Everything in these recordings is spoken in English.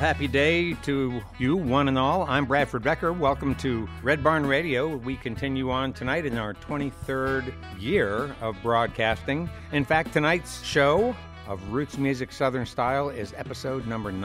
happy day to you, one and all. I'm Bradford Becker. Welcome to Red Barn Radio. We continue on tonight in our 23rd year of broadcasting. In fact, tonight's show of Roots Music Southern Style is episode number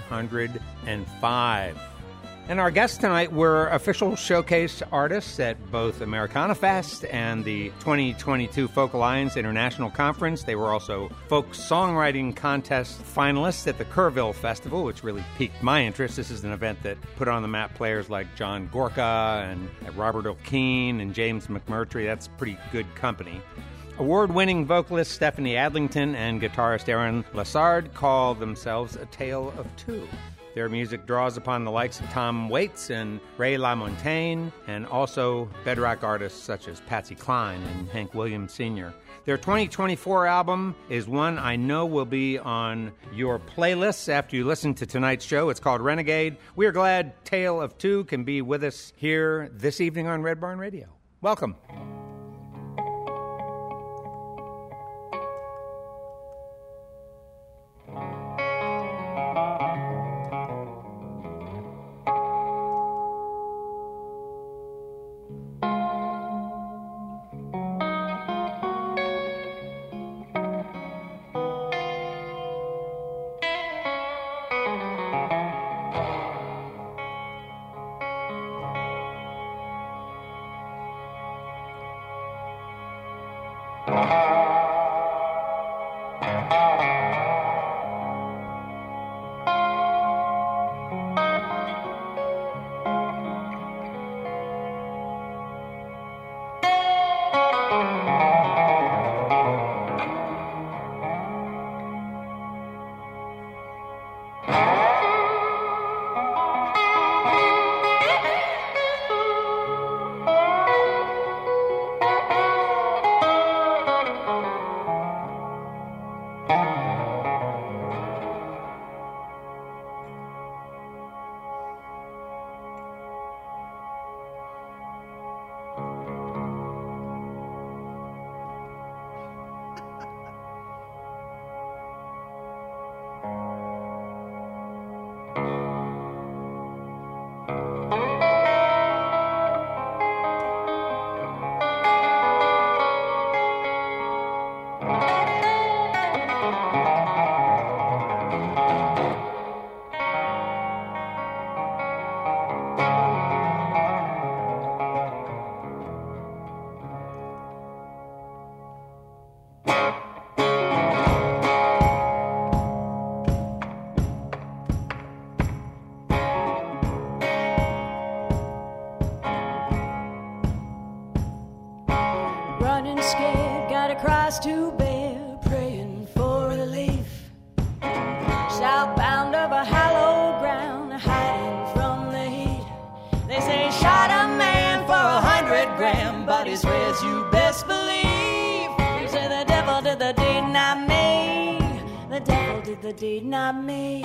905. And our guests tonight were official showcase artists at both Americana Fest and the 2022 Folk Alliance International Conference. They were also folk songwriting contest finalists at the Kerrville Festival, which really piqued my interest. This is an event that put on the map players like John Gorka and Robert O'Keefe and James McMurtry. That's pretty good company. Award-winning vocalist Stephanie Adlington and guitarist Aaron Lassard call themselves a tale of two. Their music draws upon the likes of Tom Waits and Ray LaMontagne, and also bedrock artists such as Patsy Cline and Hank Williams Sr. Their 2024 album is one I know will be on your playlists after you listen to tonight's show. It's called Renegade. We are glad Tale of Two can be with us here this evening on Red Barn Radio. Welcome. To bear, praying for relief, southbound of a hallowed ground, hiding from the heat. They say shot a man for 100 grand, but he swears you best believe. You say the devil did the deed, not me. The devil did the deed, not me.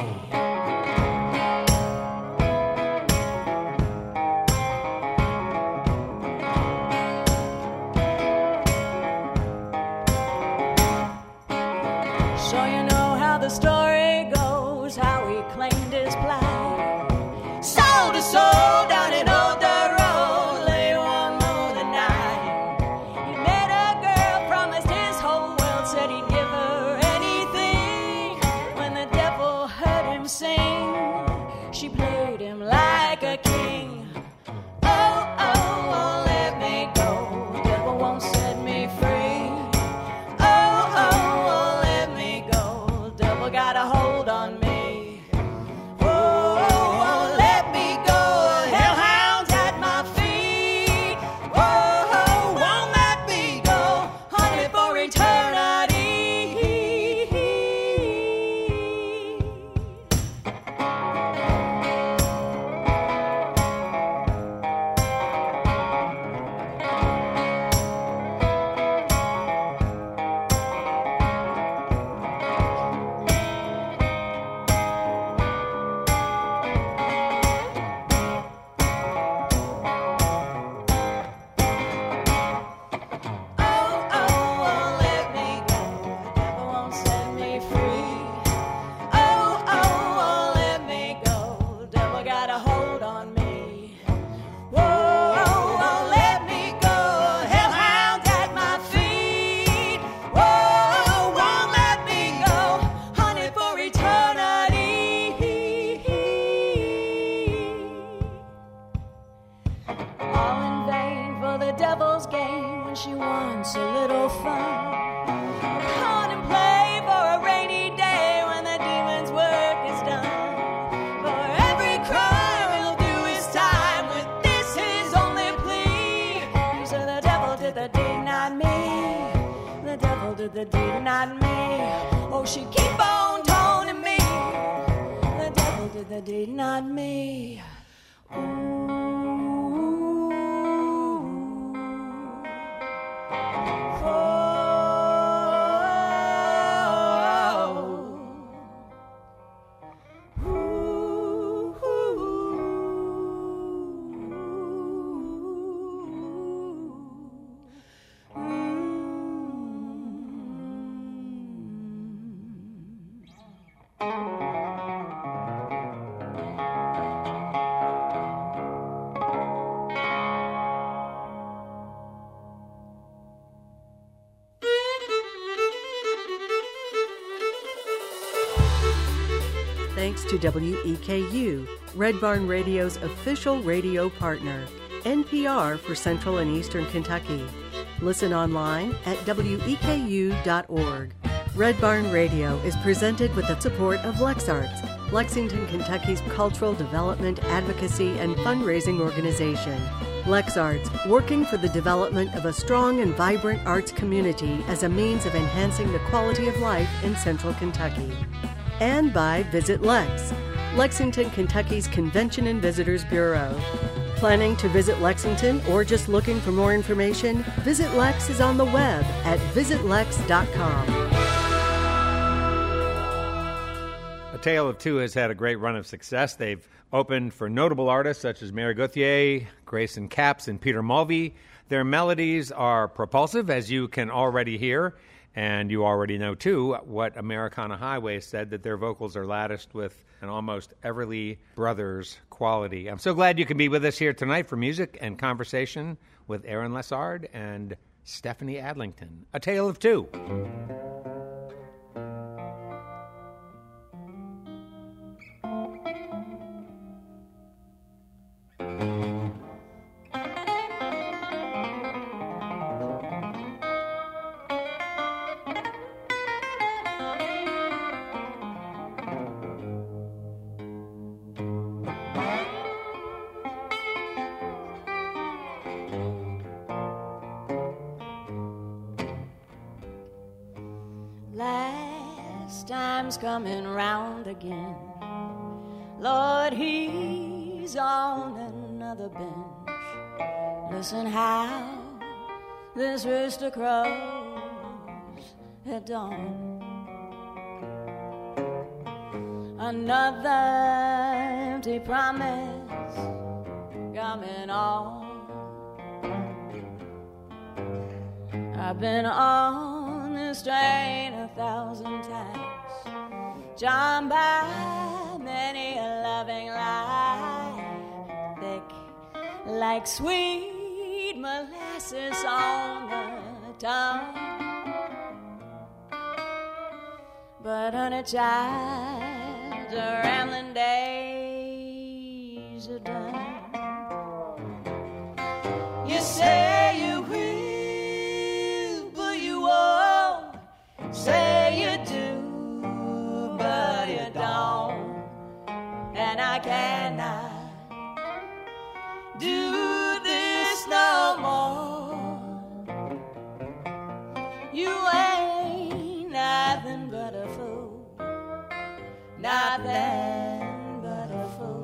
So you know how the story goes, how he claimed his plight. Soul to soul down in Old Dirt Road, lay one more the night. He met a girl, promised his whole world, said he'd give her anything. When the devil heard him sing, she played him like a king. Oh, oh, oh, let me go, the devil won't set me free. Got a hold on me. Oh, let me go. Hellhounds at my feet. Oh, won't let me go. Hunted for eternity. did the deed, not me. Oh, she keep on toning me. The devil did the deed, not me. Thanks to WEKU, Red Barn Radio's official radio partner, NPR for Central and Eastern Kentucky. Listen online at weku.org. Red Barn Radio is presented with the support of LexArts, Lexington, Kentucky's cultural development, advocacy, and fundraising organization. LexArts, working for the development of a strong and vibrant arts community as a means of enhancing the quality of life in Central Kentucky. And by Visit Lex, Lexington, Kentucky's Convention and Visitors Bureau. Planning to visit Lexington or just looking for more information? Visit Lex is on the web at visitlex.com. A Tale of Two has had a great run of success. They've opened for notable artists such as Mary Gauthier, Grayson Capps, and Peter Mulvey. Their melodies are propulsive, as you can already hear. And you already know, too, what Americana Highway said, that their vocals are latticed with an almost Everly Brothers quality. I'm so glad you can be with us here tonight for music and conversation with Aaron Lessard and Stephanie Adlington. A Tale of Two. Time's coming round again. Lord, he's on another bench. Listen how this rooster crows at dawn. Another empty promise coming on. I've been on this train 1,000 times, drawn by many a loving lie, thick like sweet molasses on the tongue. But honey child, the rambling days are done. You say you will, but you won't. Say you do, but you don't. And I cannot do this no more. You ain't nothing but a fool, nothing but a fool.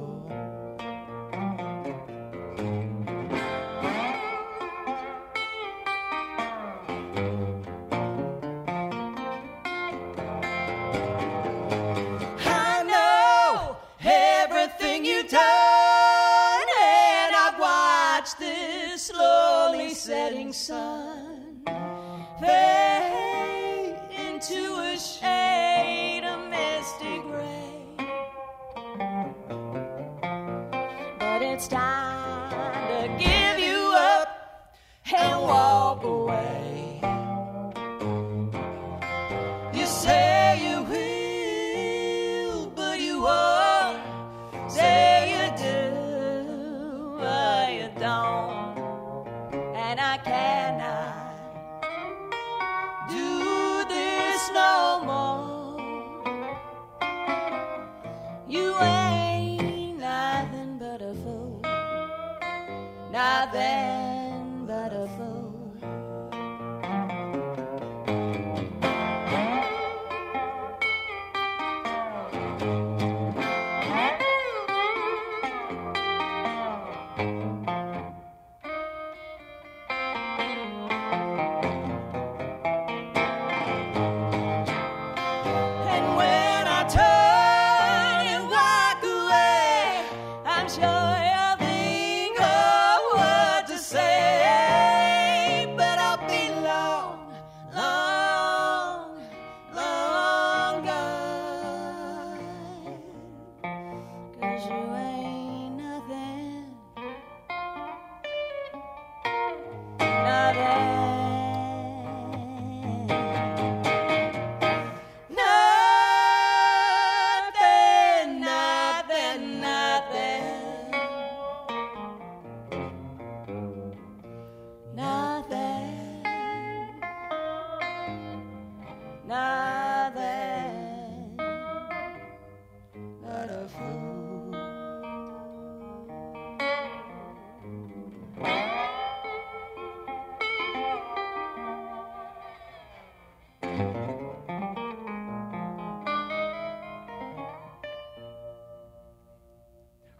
Done, and I've watched this slowly setting sun fade into a shade of misty gray. But it's time to give you up and walk away. You say you will, but you won't. Say and I cannot do this no more. You ain't nothing but a fool, nothing but a fool.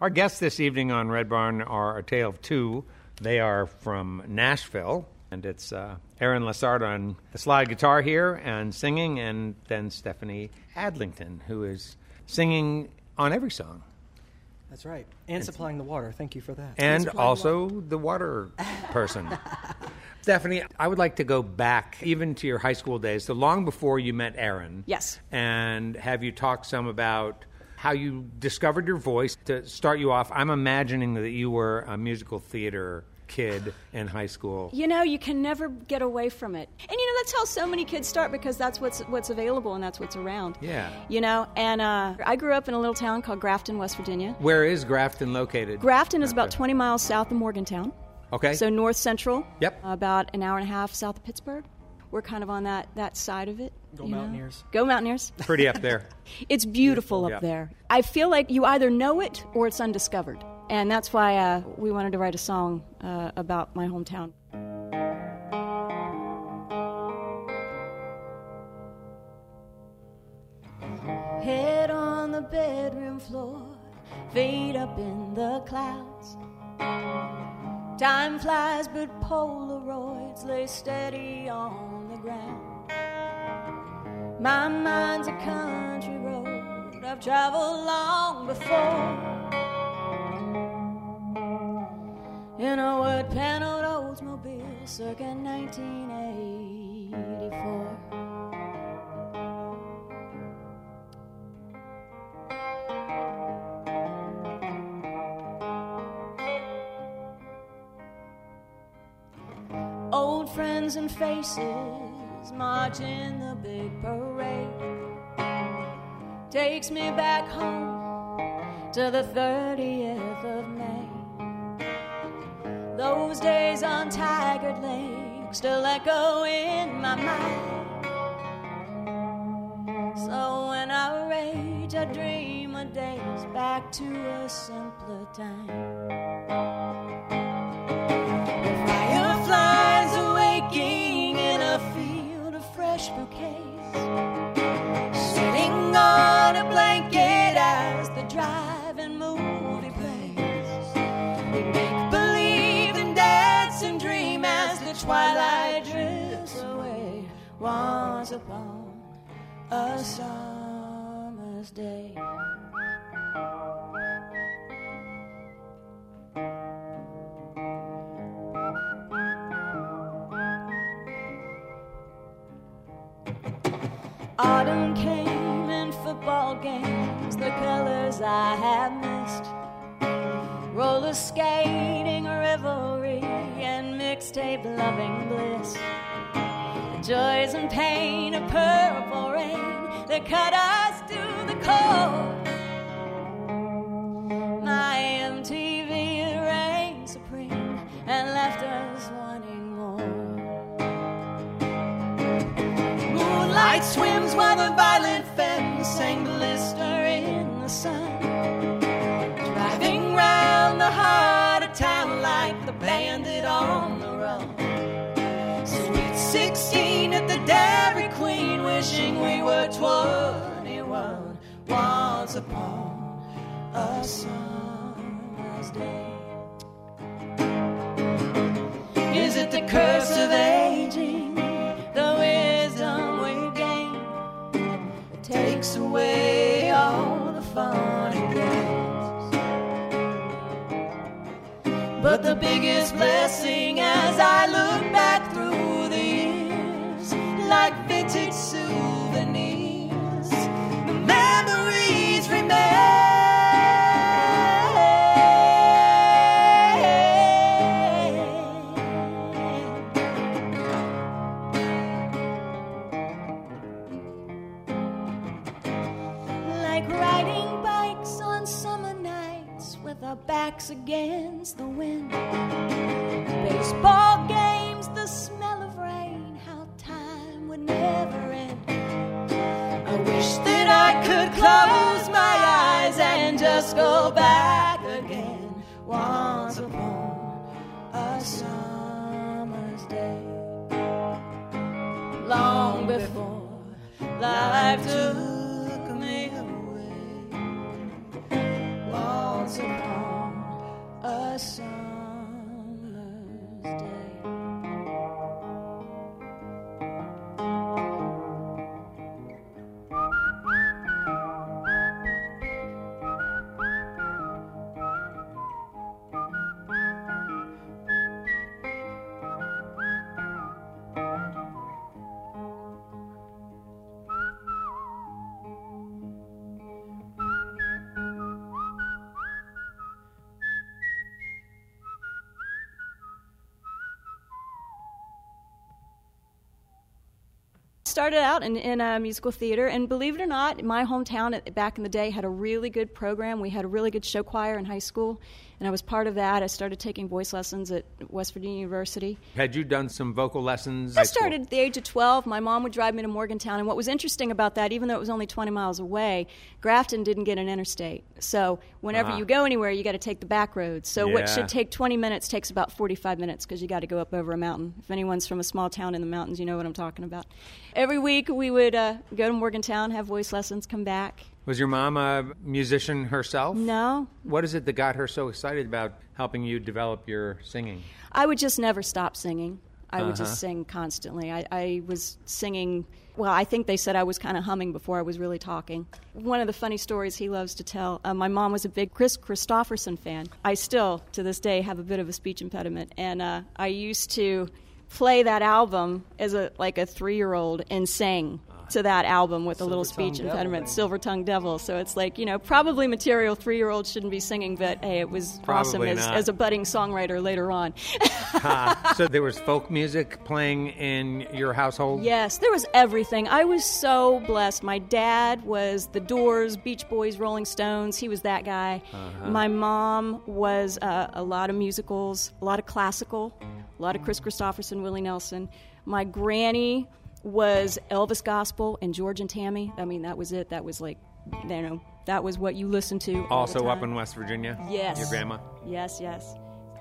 Our guests this evening on Red Barn are a tale of two. They are from Nashville, and it's Aaron Lessard on the slide guitar here and singing, and then Stephanie Adlington, who is singing on every song. That's right. And supplying the water. Thank you for that. And also the water person. Stephanie, I would like to go back even to your high school days, so long before you met Aaron. Yes. And have you talked some about how you discovered your voice. To start you off, I'm imagining that you were a musical theater kid in high school. You know, you can never get away from it. And, you know, that's how so many kids start, because that's what's available and that's what's around. Yeah. You know, and I grew up in a little town called Grafton, West Virginia. Where is Grafton located? Grafton is about 20 miles south of Morgantown. Okay. So north central. Yep. About an hour and a half south of Pittsburgh. We're kind of on that side of it. Go Mountaineers. Go Mountaineers. Pretty up there. It's beautiful up there. I feel like you either know it or it's undiscovered. And that's why we wanted to write a song about my hometown. Head on the bedroom floor, feet up in the clouds. Time flies, but Polaroids lay steady on the ground. My mind's a country road I've traveled long before. In a wood-paneled Oldsmobile circa 1984. Old friends and faces march in the big parade. Takes me back home to the 30th of May. Those days on Taggart Lake still echo in my mind. So when I rage, I dream of days back to a simpler time. The fireflies awaking in a field of fresh bouquets, sitting on a blanket as the drive-in movie plays. We make believe and dance and dream as the twilight drifts away. Once upon a summer's day. Autumn came and football games, the colors I have missed. Roller skating, revelry, and mixtape loving bliss. The joys and pain of purple rain that cut us to the core. My MTV reigned supreme and left us wanting more. Moonlight swims while the violet femmes sang blister in the sun. Driving round the heart of town like the bandit on the run. Sweet 16 at the Dairy Queen, wishing we were 21. Once upon a summer's day. Is it the curse of aging, the wisdom we gain? It takes away all the fun and games. But the biggest blessing as I look back through the years, like vintage souvenirs, the memories remain. Like riding bikes on summer nights with our backs against the wind. Baseball games, the smell of rain, how time would never end. I wish that I could close my eyes and just go back again. Once upon a summer's day, long before life took me away. Once upon started out in musical theater, and believe it or not, my hometown back in the day had a really good program. We had a really good show choir in high school, and I was part of that. I started taking voice lessons at West Virginia University. Had you done some vocal lessons? I started at the age of 12. My mom would drive me to Morgantown, and what was interesting about that, even though it was only 20 miles away, Grafton didn't get an interstate. So whenever you go anywhere, you got to take the back roads. So what should take 20 minutes takes about 45 minutes because you got to go up over a mountain. If anyone's from a small town in the mountains, you know what I'm talking about. Every week we would go to Morgantown, have voice lessons, come back. Was your mom a musician herself? No. What is it that got her so excited about helping you develop your singing? I would just never stop singing. I would just sing constantly. I was singing, well, I think they said I was kind of humming before I was really talking. One of the funny stories he loves to tell, my mom was a big Chris Christopherson fan. I still, to this day, have a bit of a speech impediment, and I used to play that album as a 3-year-old and sing to that album with a little speech impediment, Silver Tongue Devil. So it's like, probably material 3-year-olds shouldn't be singing, but hey, it was probably awesome as a budding songwriter later on. So there was folk music playing in your household? Yes, there was everything. I was so blessed. My dad was The Doors, Beach Boys, Rolling Stones. He was that guy. My mom was a lot of musicals, a lot of classical, a lot of Chris Christopherson, Willie Nelson. My granny was Elvis Gospel and George and Tammy. I mean, that was it. That was that was what you listened to all Also the time. up in West Virginia? Yes. Your grandma? Yes, yes.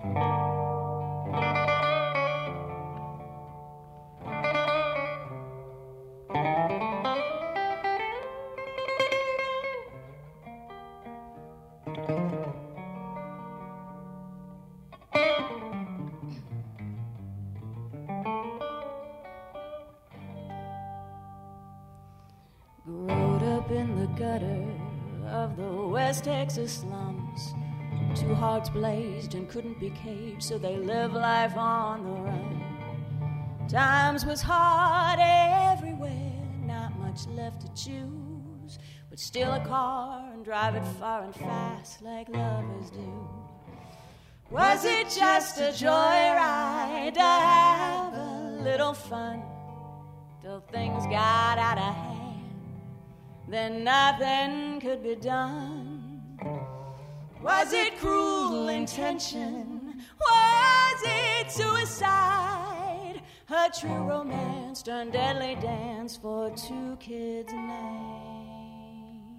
Growed up in the gutter of the West Texas slums. 2 hearts blazed and couldn't be caged, so they live life on the run. Times was hard everywhere, not much left to choose, but still a car and drive it far and fast like lovers do. Was it just a joyride to have a little fun till things got out of hand? Then nothing could be done. Was it cruel intention? Was it suicide? A true romance turned deadly dance for 2 kids named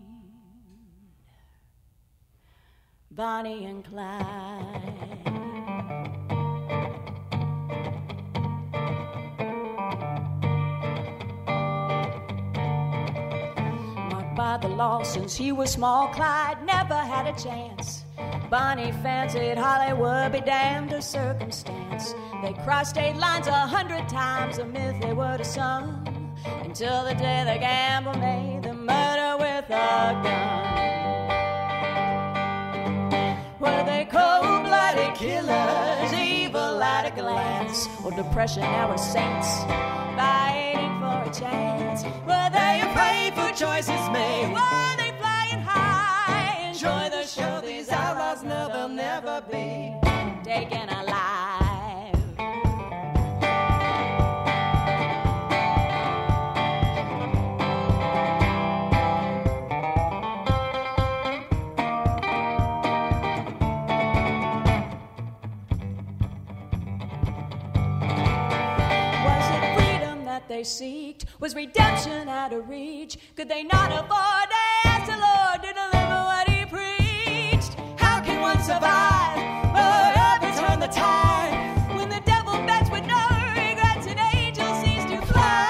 Bonnie and Clyde. By the law since he was small, Clyde never had a chance. Bonnie fancied Hollywood, be damned her circumstance. They crossed state lines 100 times, a myth they would have sung, until the day the gamble made the murder with a gun. Were they cold-blooded killers, evil at a glance, or depression era saints fighting for a chance? Were they a prey for choices made? Were they flying high? Enjoy the show, these outlaws know they'll never be taken alive. They seeked? Was redemption out of reach? Could they not afford to ask the Lord to deliver what he preached? How can one survive or ever turn the tide when the devil bets with no regrets and angels cease to fly?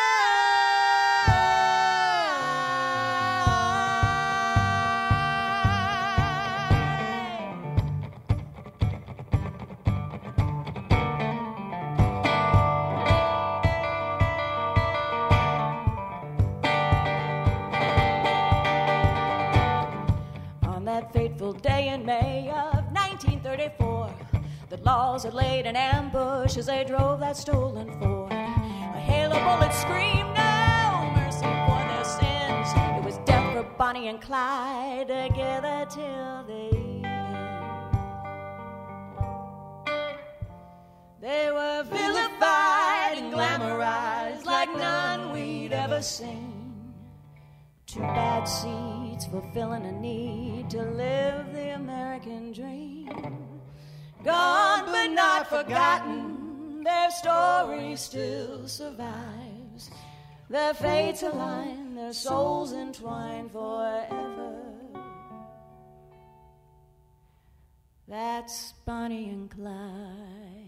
Fateful day in May of 1934, the laws had laid an ambush as they drove that stolen Ford. A hail of bullets screamed no mercy for their sins. It was death for Bonnie and Clyde, together till the end. They were vilified and glamorized like none we ever seen. Two bad seeds fulfilling a need to live the American dream. Gone but not forgotten, their story still survives. Their fates align, their souls entwined forever. That's Bonnie and Clyde.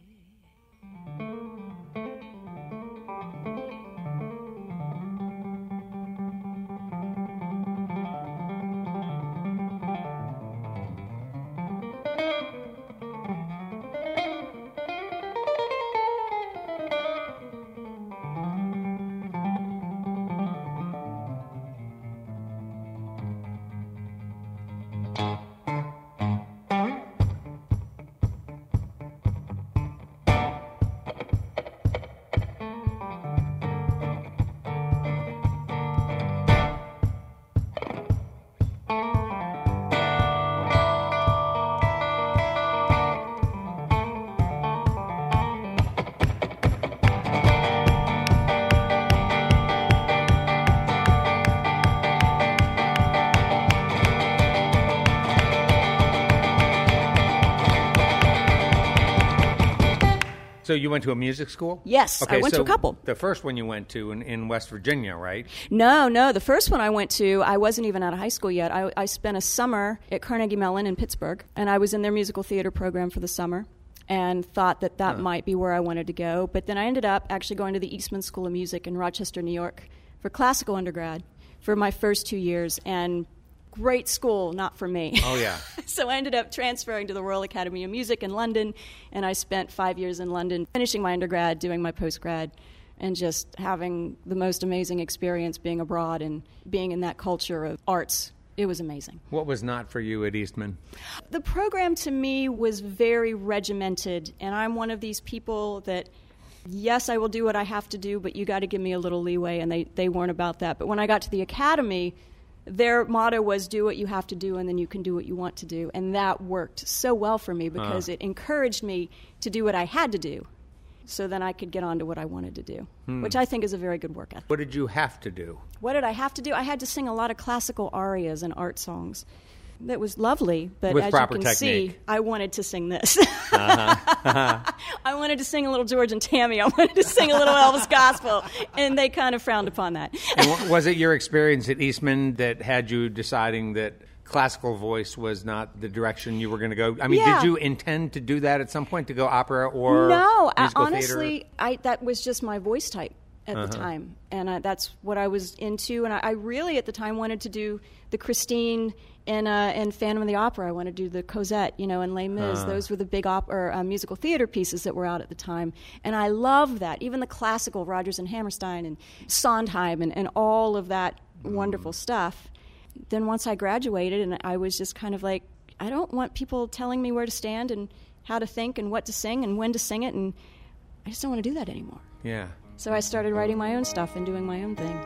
So you went to a music school? Yes, I went to a couple. The first one you went to in West Virginia, right? No. The first one I went to, I wasn't even out of high school yet. I spent a summer at Carnegie Mellon in Pittsburgh, and I was in their musical theater program for the summer and thought that might be where I wanted to go. But then I ended up actually going to the Eastman School of Music in Rochester, New York for classical undergrad for my first 2 years, and great school, not for me. Oh, yeah. So I ended up transferring to the Royal Academy of Music in London, and I spent 5 years in London finishing my undergrad, doing my postgrad, and just having the most amazing experience being abroad and being in that culture of arts. It was amazing. What was not for you at Eastman? The program to me was very regimented, and I'm one of these people that, yes, I will do what I have to do, but you got to give me a little leeway, and they weren't about that. But when I got to the academy, their motto was do what you have to do and then you can do what you want to do. And that worked so well for me because it encouraged me to do what I had to do so then I could get on to what I wanted to do, which I think is a very good work ethic. What did you have to do? What did I have to do? I had to sing a lot of classical arias and art songs. That was lovely, but with as proper you can technique. see, I wanted to sing this. I wanted to sing a little George and Tammy. I wanted to sing a little Elvis gospel, and they kind of frowned upon that. And was it your experience at Eastman that had you deciding that classical voice was not the direction you were going to go? I mean, Yeah. Did you intend to do that at some point, to go opera or No, musical honestly, theater? that was just my voice type at the time, and that's what I was into. And I really, at the time, wanted to do the Christine and Phantom of the Opera. I wanted to do the Cosette, and Les Mis. Those were the big musical theater pieces that were out at the time, and I loved that. Even the classical Rodgers and Hammerstein and Sondheim and all of that wonderful stuff. Then once I graduated, and I was just kind of like, I don't want people telling me where to stand and how to think and what to sing and when to sing it, and I just don't want to do that anymore. Yeah. So I started writing my own stuff and doing my own thing.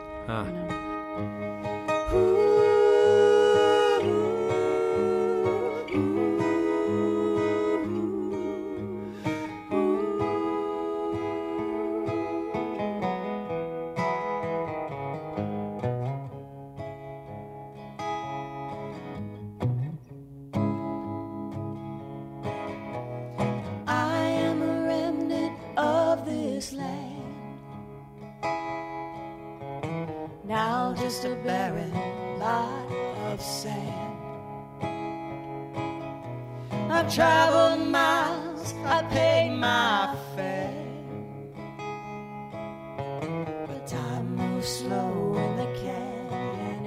I am a remnant of this land, now just a barren lot of sand. I've traveled miles, I've paid my fare, but time moves slow in the canyon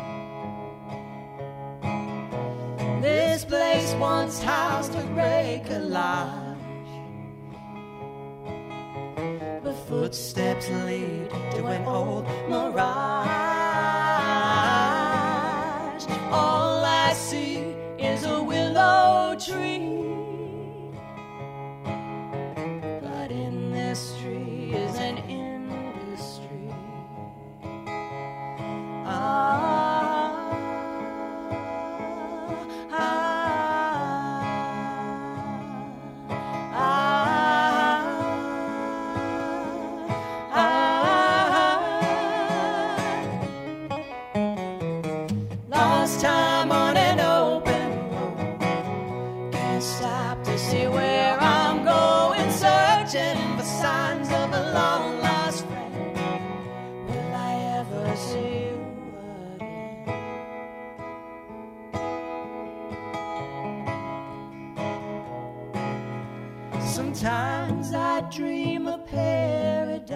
air. This place once housed a great collage, but footsteps lead to an old mirage. All I see is a willow tree, but in this tree is an industry. time on an open road. Can't stop to see where I'm going, searching for signs of a long lost friend. Will I ever see you again? Sometimes I dream of paradise,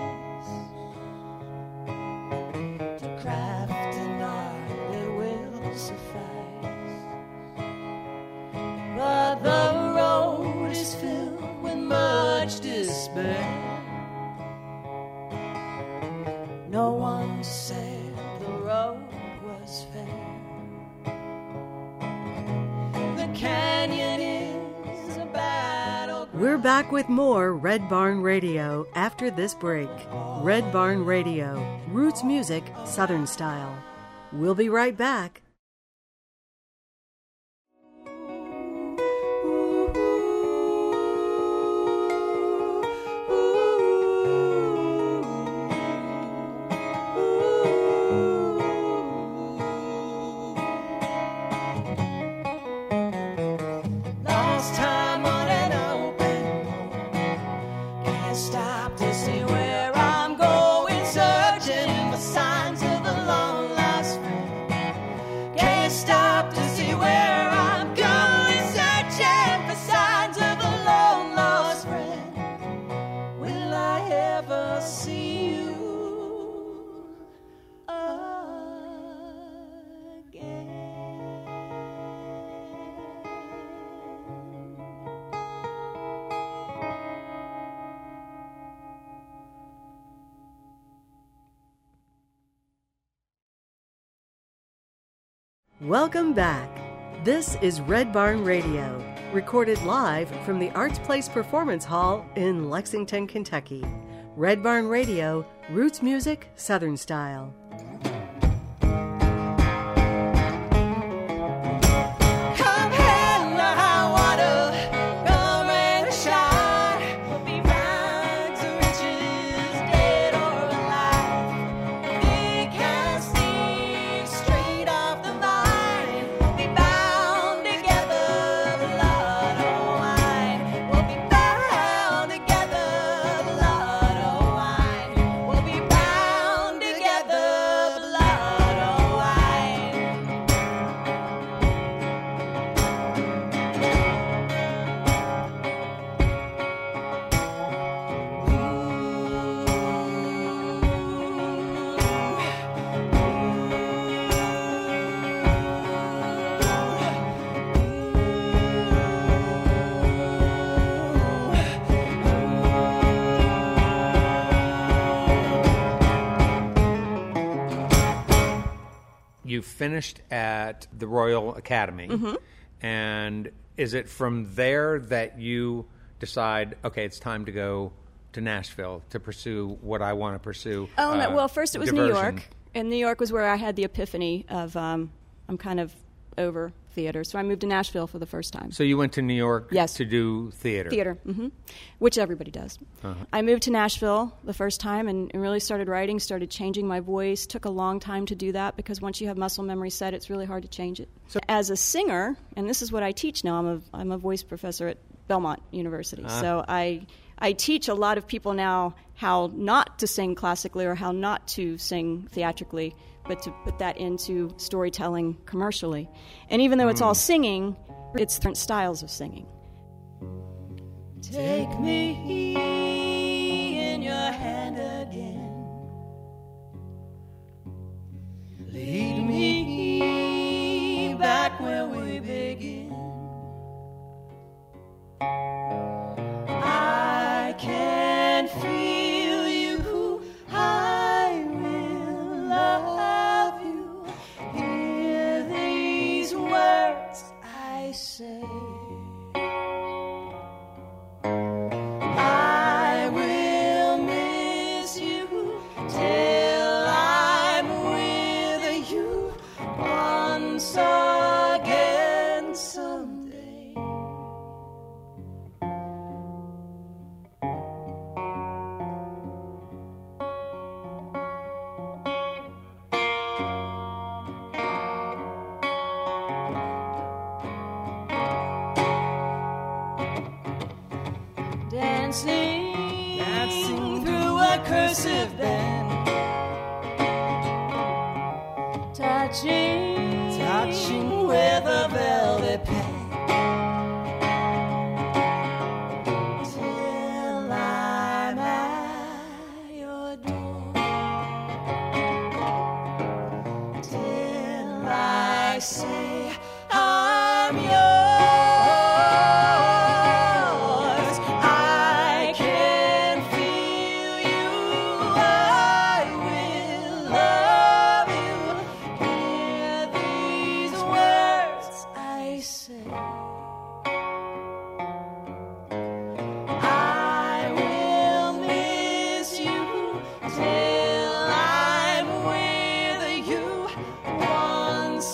to craft an art that will suffice. But the road is filled with much despair. No one said the road was fair. The canyon is a battle. We're back with more Red Barn Radio after this break. Red Barn Radio, roots music, Southern style. We'll be right back. Lost time on an open road. Can't stop to see where I'm going, searching for signs of a long lost friend. Can't stop to see where I'm going, searching for signs of a long lost friend. Will I ever see you again? Welcome back. This is Red Barn Radio, recorded live from the Arts Place Performance Hall in Lexington, Kentucky. Red Barn Radio, roots music, Southern style. Come hell or high water, come rain or shine, we'll be rags or riches, dead or alive. Thick and steep, straight off the vine, we'll be bound together, blood or wine. We'll be bound together, blood or wine. We'll be bound together, blood or wine. You finished at the Royal Academy, and is it from there that you decide, okay, it's time to go to Nashville to pursue what I want to pursue? Oh, no. Well, first it was New diversion? York. And New York was where I had the epiphany of I'm kind of over theater. So I moved to Nashville for the first time. So you went to New York Yes. to do theater? Theater, which everybody does. I moved to Nashville the first time and really started writing, started changing my voice. Took a long time to do that because once you have muscle memory set, it's really hard to change it. So- as a singer, and this is what I teach now, I'm a voice professor at Belmont University. So I teach a lot of people now how not to sing classically or how not to sing theatrically, but to put that into storytelling commercially. And even though it's all singing, it's different styles of singing. Take me in your hand again. Lead me back where we begin. I can feel you. I will love you. Hear these words I say. I will miss you till I'm with you once again someday. Dancing through a cursive band, touching with a velvet pen, till I'm at your door, till I say I'm yours. I can feel you, I will love you. Hear these words I say. I will miss you till I'm with you once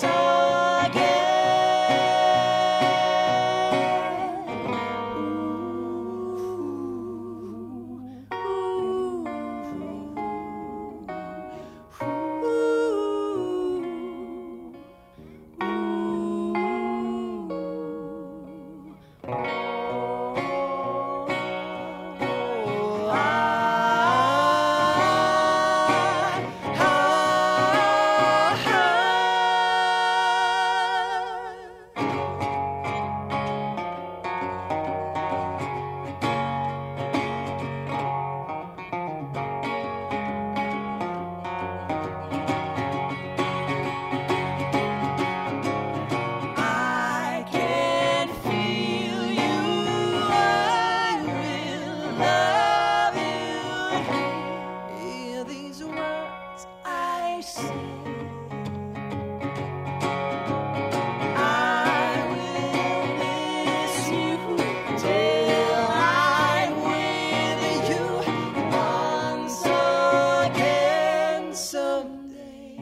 I can feel you, I will love you. Hear these words I say. I will miss you till I'm with you once again someday.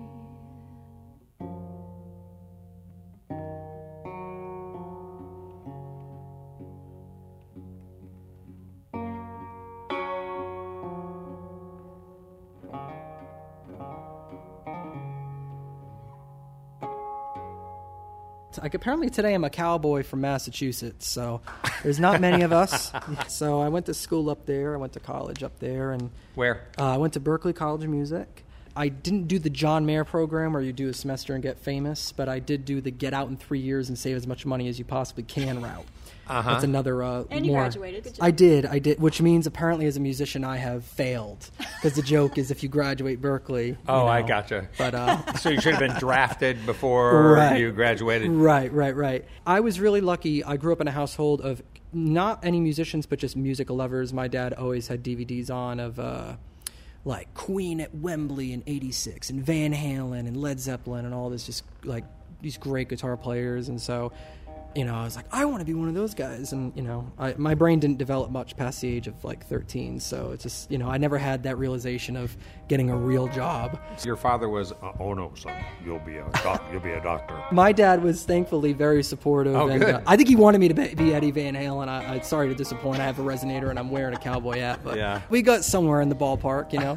Apparently today I'm a cowboy from Massachusetts, so there's not many of us. So I went to school up there. I went to college up there, and Where? I went to Berklee College of Music. I didn't do the John Mayer program where you do a semester and get famous, but I did do the get out in 3 years and save as much money as you possibly can route. That's another And you graduated. Good job. I did, which means apparently as a musician I have failed, because the joke is if you graduate Berklee. Oh, you know, I gotcha. But So you should have been drafted before Right. you graduated. Right. I was really lucky. I grew up in a household of not any musicians, but just music lovers. My dad always had DVDs on of like Queen at Wembley in '86 and Van Halen and Led Zeppelin and all this, just like these great guitar players. And so, you know, I was like, I want to be one of those guys. And, you know, my brain didn't develop much past the age of like 13. So it's just, you know, I never had that realization of getting a real job. Your father was, oh no, son, you'll be a doctor. My dad was thankfully very supportive. Oh, and, good. I think he wanted me to be Eddie Van Halen. I'm sorry to disappoint. I have a resonator and I'm wearing a cowboy hat. But Yeah. we got somewhere in the ballpark, you know.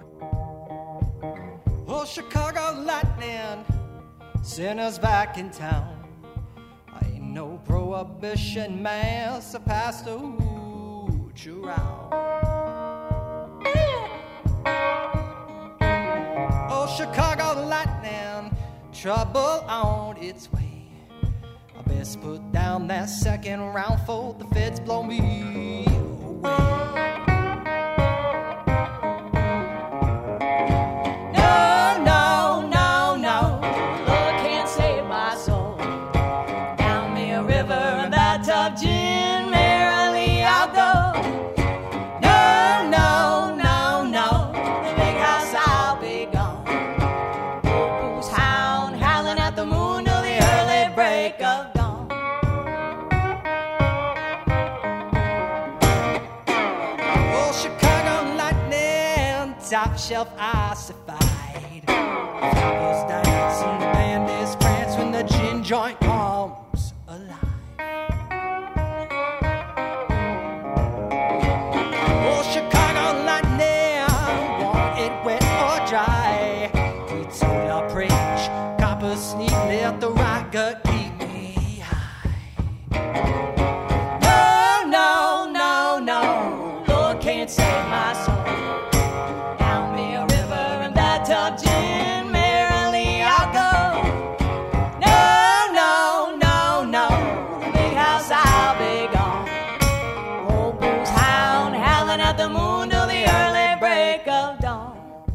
Oh, Chicago lightning, send us back in town. I ain't no prohibition man, so pass the hooch around. Oh, Chicago lightning, trouble on its way. I best put down that second round for the feds blow me away. Gin, merrily I'll go. No, no, no, no, the big house I'll be gone. Who's hound howling at the moon till the early break of dawn. Oh, Chicago lightning, top shelf ossified. Flowers dance and the band is prance when the gin joint comes alive. Chicago lightning, want it wet or dry. We told our preach, copper sneak let the right gut keep me high. No, no, no, no, Lord can't save my soul. Down me a river and bathtub gin, merrily I'll go. No, no, no, no, the big house I'll be gone. Old Boo's hound howling at the moon till the early break of dawn.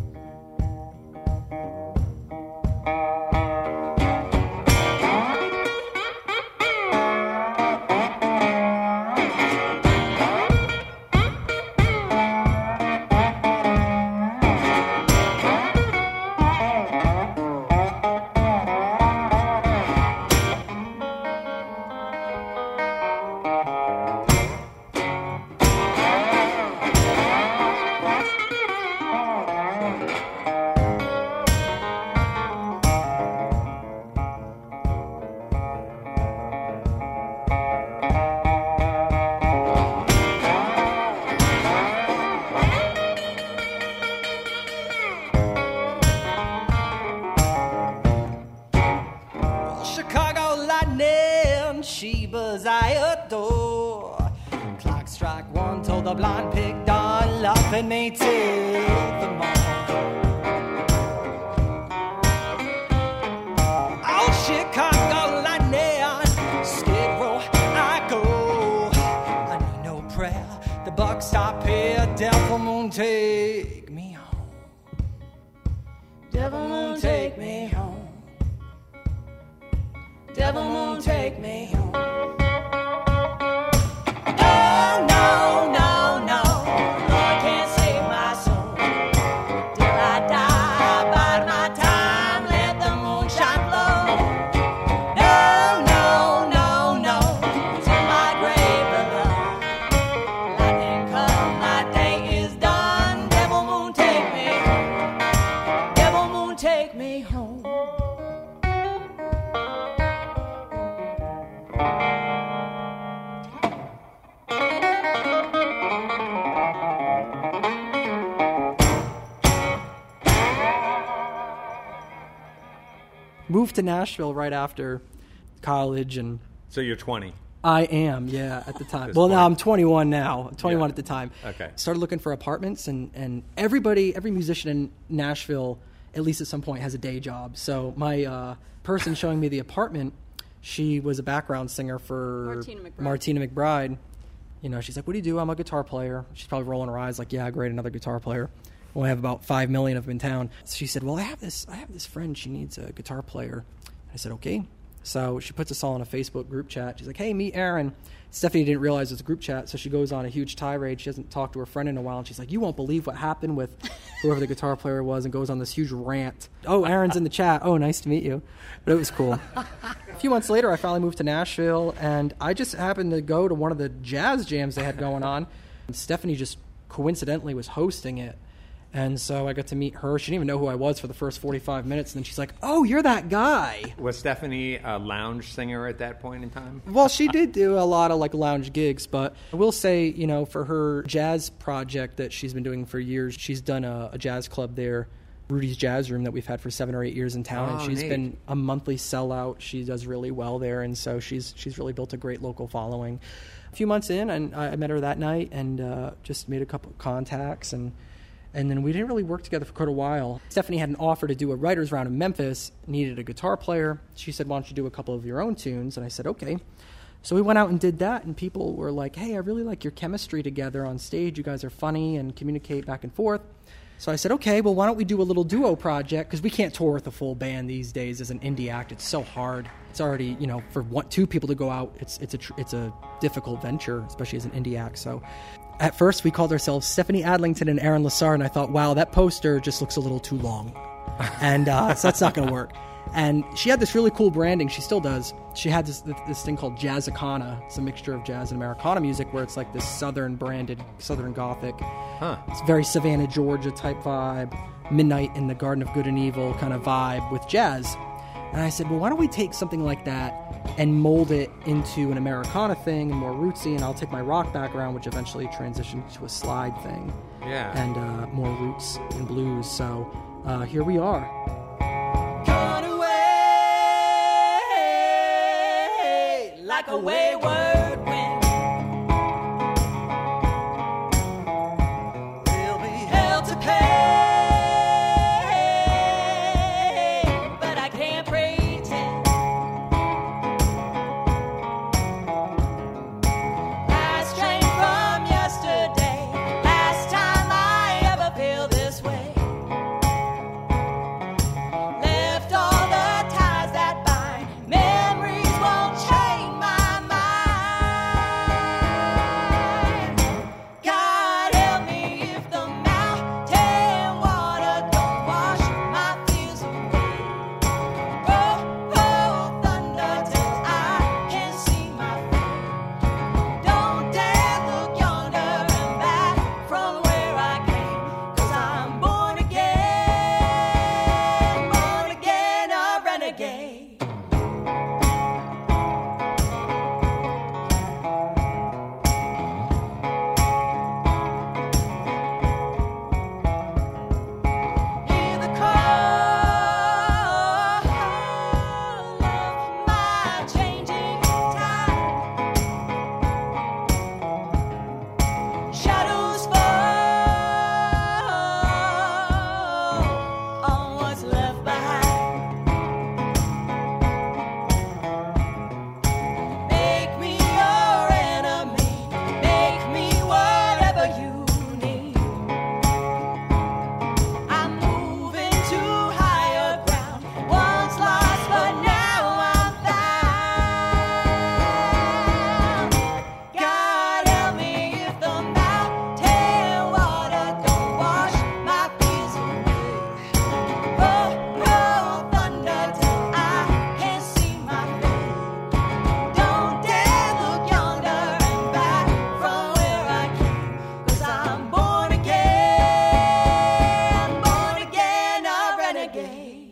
Chicago lightning, Sheba's I adore. Clock strike one, told the blonde pig doll, loving me till the morn. Oh, Chicago lightning, Skid Row I go. I need no prayer, the buck stop here, devil moon take me home. Devil moon take me home. Devil moon take me home. Oh, no, no, no, Lord can't save my soul. Till I die, bide my time, let the moonshine flow. No, no, no, no, till my grave below. Lightning come, my day is done. Devil moon take me home. Devil moon take me home. Moved to Nashville right after college, and So you're 20. I am, yeah, at the time. This Well, point. no, I'm 21 now. I'm 21 Yeah. at the time. Okay. Started looking for apartments, and every musician in Nashville, at least at some point, has a day job. So my person showing me the apartment, she was a background singer for Martina McBride. McBride. You know, she's like, "What do you do?" I'm a guitar player. She's probably rolling her eyes like, "Yeah, great, another guitar player." Well, I have about 5 million of them in town. So she said, "Well, I have this friend. She needs a guitar player." I said, "Okay." So she puts us all in a Facebook group chat. She's like, "Hey, meet Aaron." Stephanie didn't realize it was a group chat, so she goes on a huge tirade. She hasn't talked to her friend in a while, and she's like, "You won't believe what happened with whoever the guitar player was," and goes on this huge rant. "Oh, Aaron's in the chat. Oh, nice to meet you." But it was cool. A few months later, I finally moved to Nashville, and I just happened to go to one of the jazz jams they had going on. And Stephanie just coincidentally was hosting it. And so I got to meet her. She didn't even know who I was for the first 45 minutes. And then she's like, "Oh, you're that guy." Was Stephanie a lounge singer at that point in time? Well, she did do a lot of like lounge gigs, but I will say, you know, for her jazz project that she's been doing for years, she's done a jazz club there, Rudy's Jazz Room, that we've had for 7 or 8 years in town. And she's neat. been a monthly sellout. She does really well there. And so she's really built a great local following. A few months in, and I met her that night and just made a couple of contacts, and then we didn't really work together for quite a while. Stephanie had an offer to do a writer's round in Memphis, needed a guitar player. She said, "Why don't you do a couple of your own tunes?" And I said, "Okay." So we went out and did that, and people were like, "Hey, I really like your chemistry together on stage. You guys are funny and communicate back and forth." So I said, "Okay, well, why don't we do a little duo project?" Because we can't tour with a full band these days as an indie act. It's so hard. It's already, you know, for 2 people to go out, it's a difficult venture, especially as an indie act. So at first, we called ourselves Stephanie Adlington and Aaron Lassard, and I thought, wow, that poster just looks a little too long. And so that's not going to work. And she had this really cool branding. She still does. She had this thing called Jazzicana. It's a mixture of jazz and Americana music where it's like this Southern branded, Southern Gothic. Huh. It's very Savannah, Georgia type vibe, Midnight in the Garden of Good and Evil kind of vibe with jazz. And I said, well, why don't we take something like that and mold it into an Americana thing and more rootsy, and I'll take my rock background, which eventually transitioned to a slide thing. Yeah. And more roots and blues. So here we are. Gone away like a wayward wind. We'll be held to pay, but I can't pretend. Last train from yesterday, last time I ever feel this way. Left all the ties that bind, memories won't chain my mind. God help me if the mountain water don't wash my fears away. Oh, oh, thunder till I can see my face. Don't dare look yonder and back from where I came, 'cause I'm born again, a renegade. Hear the call of my changing tide. Shadows fall on what's left behind. Make me your enemy, make me whatever you need. I'm moving to higher ground, once lost but now I'm found. God help me if the mountain water don't wash my fears away. Oh, oh, thunder till I can see my face. Don't dare look yonder and back from where I came, 'cause I'm born again, a renegade.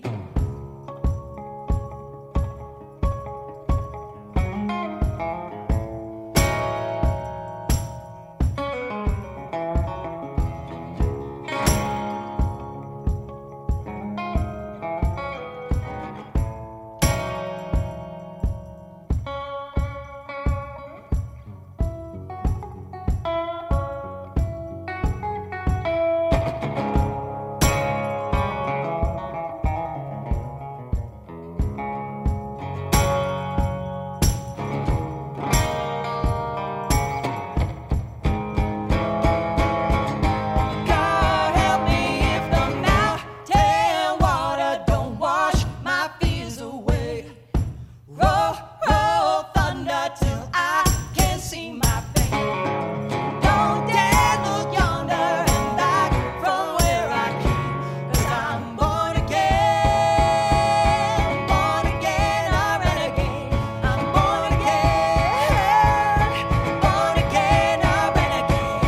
God help me if the mountain water don't wash my fears away. Roll, roll, thunder till I can see my face. Don't dare look yonder and back from where I came, 'cause I'm born again, a renegade. I'm born again, a renegade.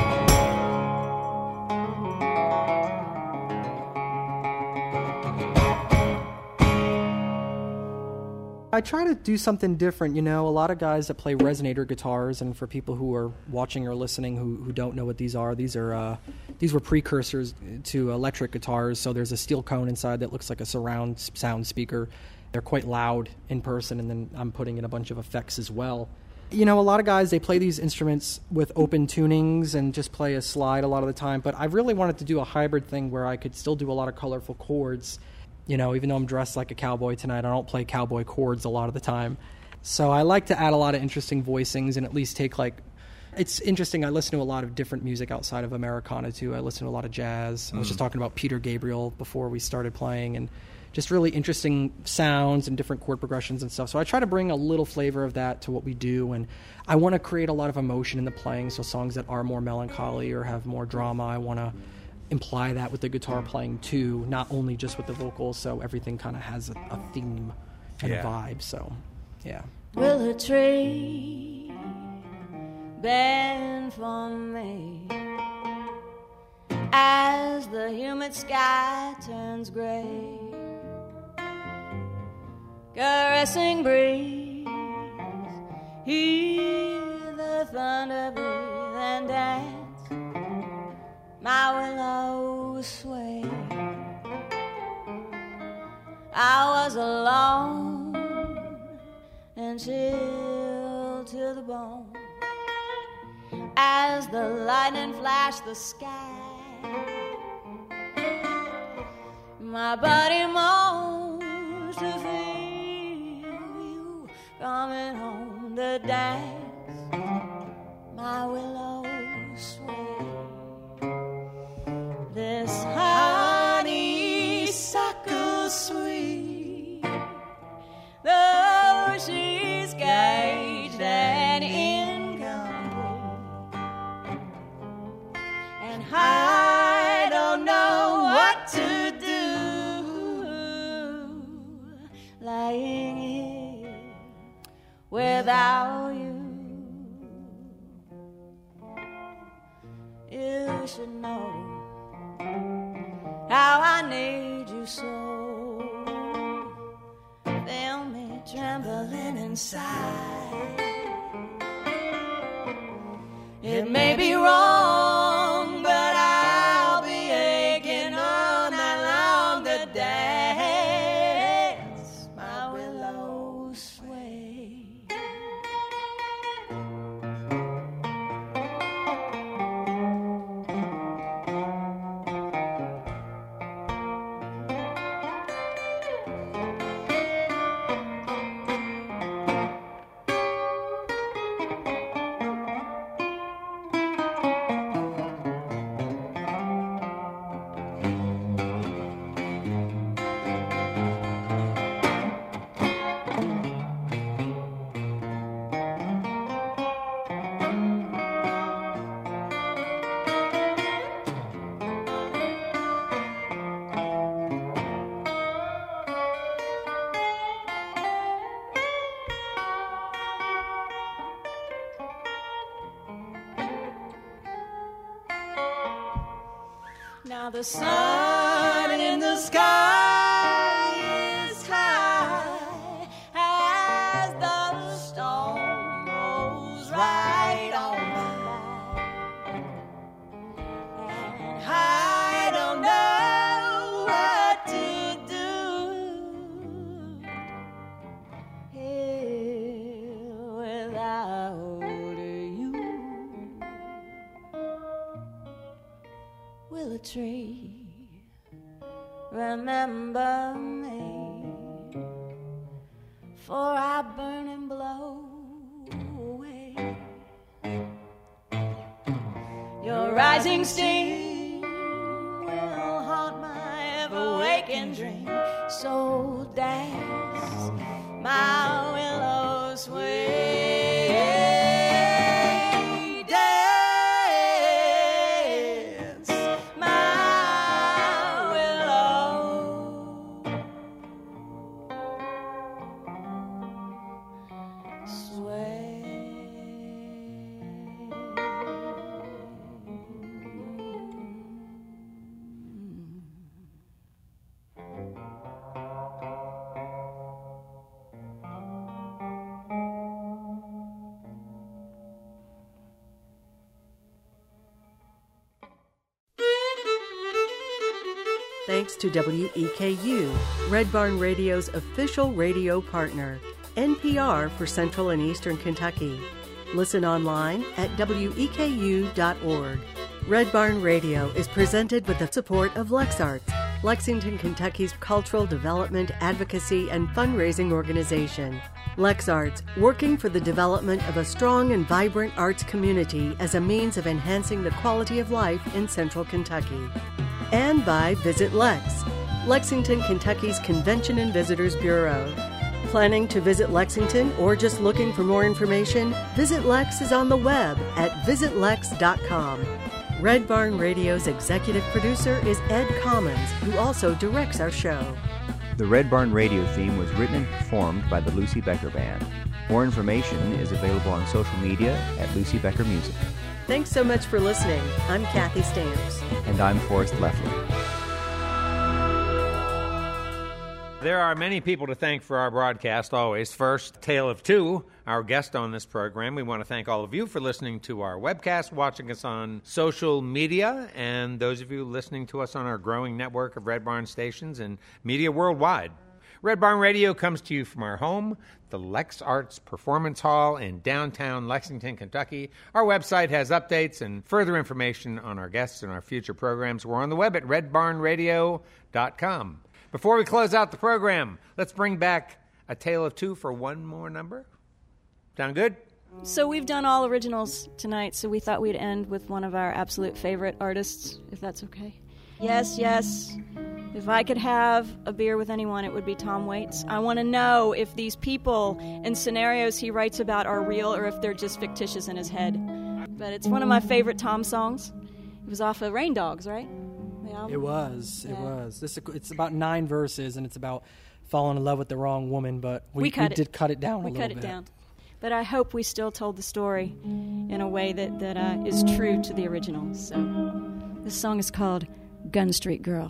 I try to do something different. You know, a lot of guys that play resonator guitars, and for people who are watching or listening who don't know what these are, these were precursors to electric guitars. So there's a steel cone inside that looks like a surround sound speaker. They're quite loud in person, and then I'm putting in a bunch of effects as well. You know, a lot of guys, they play these instruments with open tunings and just play a slide a lot of the time, but I really wanted to do a hybrid thing where I could still do a lot of colorful chords. You know, even though I'm dressed like a cowboy tonight, I don't play cowboy chords a lot of the time. So I like to add a lot of interesting voicings and at least take it's interesting. I listen to a lot of different music outside of Americana too. I listen to a lot of jazz. I was just talking about Peter Gabriel before we started playing, and just really interesting sounds and different chord progressions and stuff. So I try to bring a little flavor of that to what we do, and I want to create a lot of emotion in the playing. So songs that are more melancholy or have more drama, I want to imply that with the guitar playing too, not only just with the vocals, so everything kind of has a theme and a vibe. So yeah. Will a tree bend for me as the humid sky turns gray? Caressing breeze, hear the thunder breathe and dance. My willow sway. I was alone until cold to the bone as the lightning flashed the sky. My body moans to feel you coming home to dance. My willow sway, this honeysuckle sweet, though she's caged and incomplete, and I don't know what to do, lying here without you. You should know how I need you so. Feel me trembling inside. It may be wrong, but I'll be aching all night long to dance my willow sway. Now the sun in the sky is high as the storm rolls right on by, and I don't know what to do here without you. Willow tree, remember me, for I burn and blow away. Your rising steam will haunt my ever-waking dream, so dance my willow sway. Thanks to WEKU, Red Barn Radio's official radio partner, NPR for Central and Eastern Kentucky. Listen online at weku.org. Red Barn Radio is presented with the support of LexArts, Lexington, Kentucky's cultural development, advocacy, and fundraising organization. LexArts, working for the development of a strong and vibrant arts community as a means of enhancing the quality of life in Central Kentucky. And by Visit Lex, Lexington, Kentucky's Convention and Visitors Bureau. Planning to visit Lexington or just looking for more information? Visit Lex is on the web at visitlex.com. Red Barn Radio's executive producer is Ed Commons, who also directs our show. The Red Barn Radio theme was written and performed by the Lucy Becker Band. More information is available on social media at Lucy Becker Music. Thanks so much for listening. I'm Kathy Stamps. And I'm Forrest Leffler. There are many people to thank for our broadcast always. First, Tale of Two, our guest on this program. We want to thank all of you for listening to our webcast, watching us on social media, and those of you listening to us on our growing network of Red Barn stations and media worldwide. Red Barn Radio comes to you from our home, the Lex Arts Performance Hall in downtown Lexington, Kentucky. Our website has updates and further information on our guests and our future programs. We're on the web at redbarnradio.com. Before we close out the program, let's bring back A Tale of Two for one more number. Sound good? So we've done all originals tonight, so we thought we'd end with one of our absolute favorite artists, if that's okay. Yes, yes. If I could have a beer with anyone, it would be Tom Waits. I want to know if these people and scenarios he writes about are real or if they're just fictitious in his head. But it's one of my favorite Tom songs. It was off of Rain Dogs, right? It was. It's about 9 verses, and it's about falling in love with the wrong woman, but we did cut it down a little bit. We cut it down. But I hope we still told the story in a way that is true to the original. So this song is called Gun Street Girl.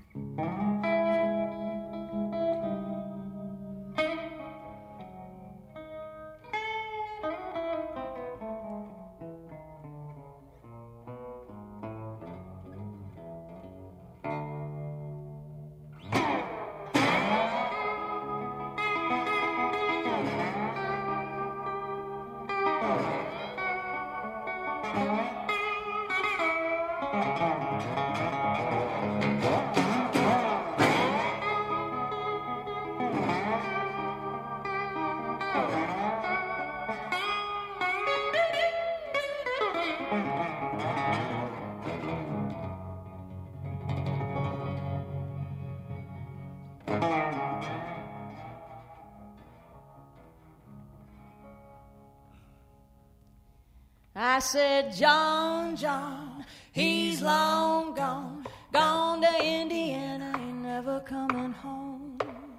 I said, John, John, he's long gone, gone to Indiana, ain't never coming home.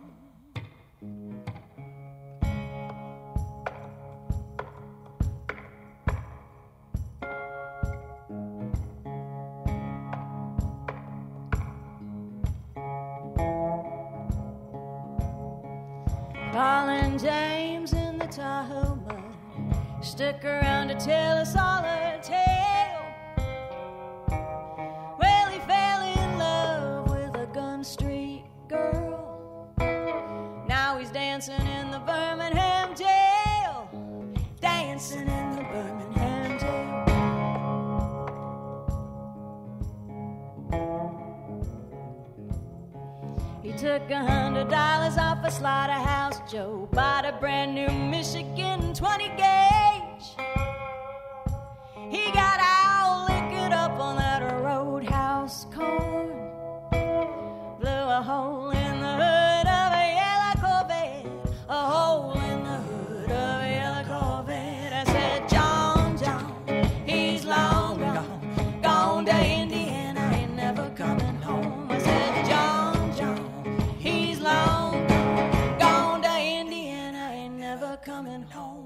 Paul and James in the Tahoe mud stuck around to tell us all a tale. Well, he fell in love with a Gun Street girl. Now he's dancing in the Birmingham jail. Dancing in the Birmingham jail. He took $100 off a slaughterhouse Joe, bought a brand new Michigan 20 gauge. He got all liquored up on that roadhouse corn, blew a hole in the hood of a yellow Corvette, a hole in the hood of a yellow Corvette. I said, John, John, he's long gone, gone to Indiana, ain't never coming home. I said, John, John, he's long gone, gone to Indiana, ain't never coming home.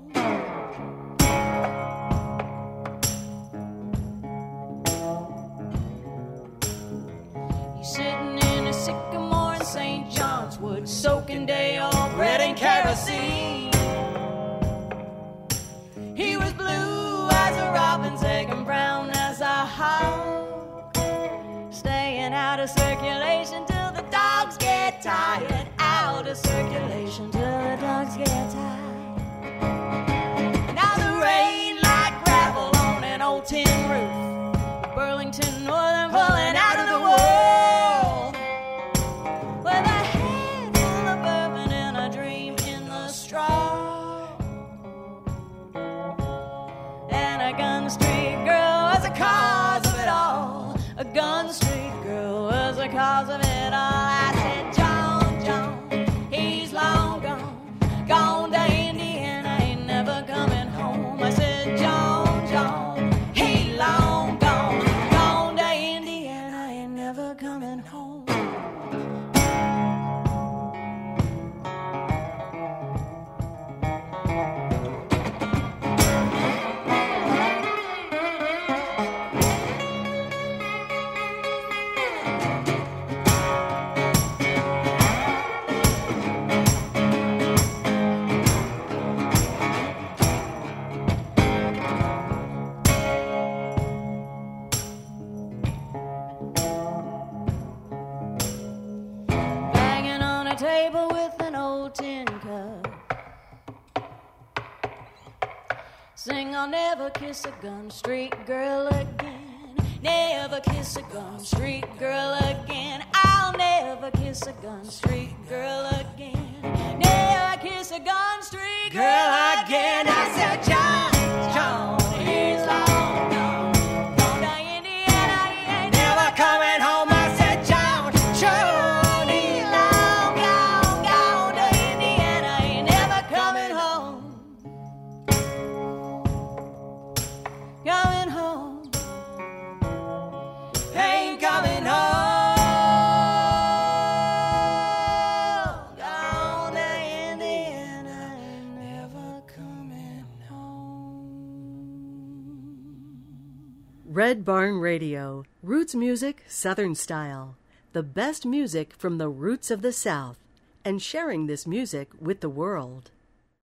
He's sitting in a sycamore in St. John's Wood, soaking day-old bread and kerosene. He was blue as a robin's egg and brown as a hog, staying out of circulation till the dogs get tired, out of circulation till the dogs get tired. Now the rain like gravel on an old tin roof, Burlington Northern pulling out of the world, with a head full of bourbon and a dream in the straw, and a Gun Street girl was the cause of it all. A Gun Street girl was the cause of it all. I said, John, John, he's long gone, gone to Indiana, ain't never coming home. I said, John, John, he long gone, gone to Indiana, ain't never coming home. Sing, I'll never kiss a Gun Street girl again. Never kiss a Gun Street girl again. I'll never kiss a Gun Street girl again. Never kiss a Gun Street girl again. I said, John, he's long gone. Gone to Indiana, he ain't never coming home. I said, John, he's long gone. Gone to Indiana, he ain't never coming home. Coming home. Ain't coming home. Gone to Indiana, ain't never coming home. Red Barn Radio, roots music, Southern style. The best music from the roots of the South, and sharing this music with the world.